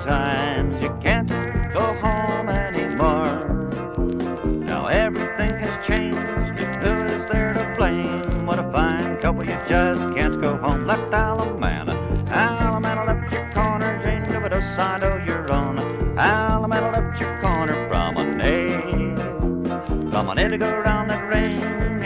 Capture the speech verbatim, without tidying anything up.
times. You can't go home anymore. Now everything has changed, and who is there to blame? What a fine couple, you just can't go home. Left Alamana, Alamana left your corner, Jane Overdose side of your own. Alamana left your corner, Promenade, Promenade to go round